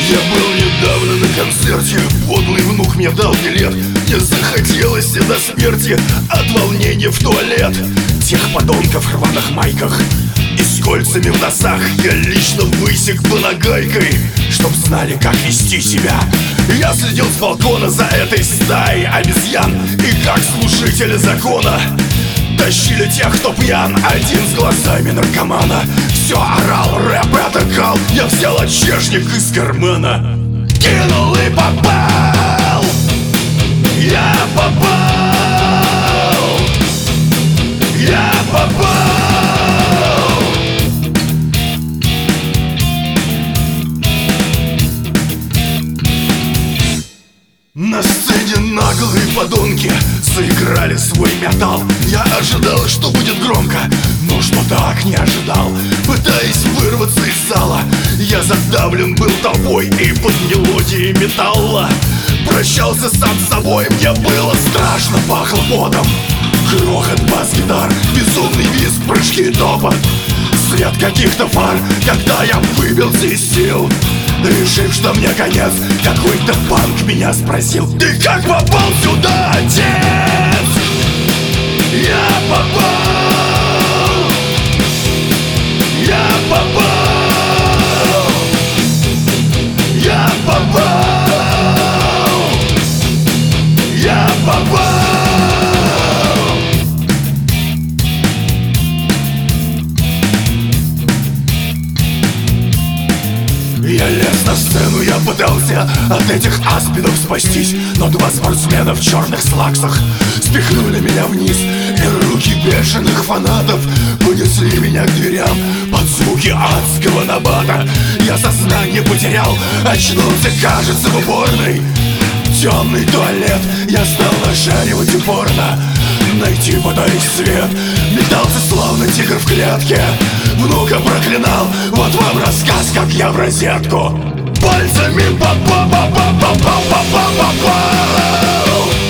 Я был недавно на концерте, подлый внук мне дал билет. Мне захотелось и до смерти от волнения в туалет. Тех подонков в рваных майках и с кольцами в носах я лично высек бы нагайкой, чтоб знали, как вести себя. Я следил с балкона за этой стаей обезьян, и как служители закона тащили тех, кто пьян, один с глазами наркомана. Все орал, рэп это кал. Я взял очешник из кармана, кинул и попал. Я попал. Я попал. На сцене наглые подонки заиграли свой металл. Я ожидал, что будет громко, но что так не ожидал. Пытаясь вырваться из зала, я задавлен был толпой и под мелодией металла прощался сам с собой. Мне было страшно, пахло потом. Грохот бас-гитар, безумный визг, прыжки и топот, свет каких-то фар, когда я выбился из сил, решив, что мне конец. Какой-то панк меня спросил: ты как попал сюда, отец? Я попал. Я попал. Я попал. Я попал. Я лез на сцену, я пытался от этих аспидов спастись, но два спортсмена в черных слаксах спихнули меня вниз, и руки бешеных фанатов понесли меня к дверям под звуки адского набата. Я сознание потерял, очнулся, кажется, в уборной. Темный туалет, я стал нашаривать упорно, найти пытаясь свет. Метался словно тигр в клетке, внука проклинал. Вот вам рассказ, как я в розетку пальцами попал.